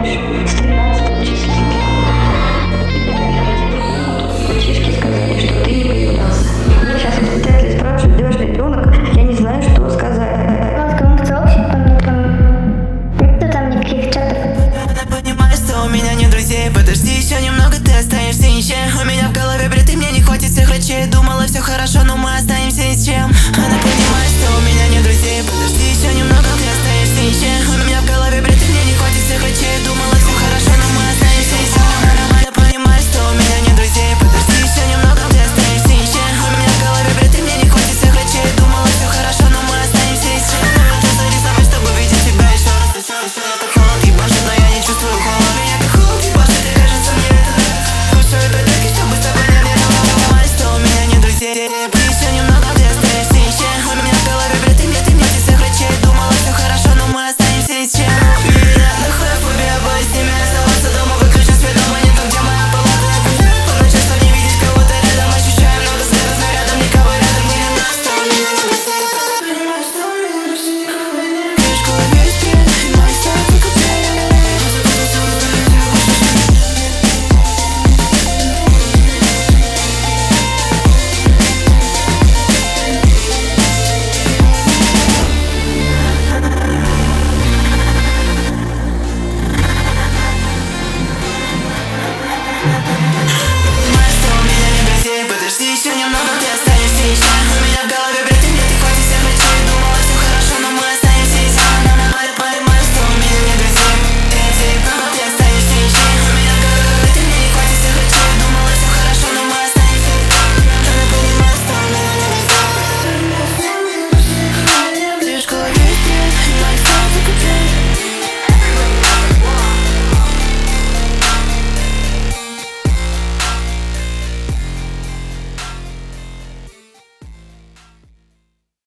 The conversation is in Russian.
с 13 числа. Мальчишки сказали, что ты не появлялся. Мне сейчас воспитатели спрашивают, где ваш ребенок, я не знаю, что сказать. Вот кому-то сообщество, мне там... Нету там никаких чатов. Она понимает, что у меня нет друзей. Подожди еще немного, ты останешься ни с чем. У меня в голове бред, и мне не хватит всех речей. Думала, все хорошо, но мы останемся ни с чем. Она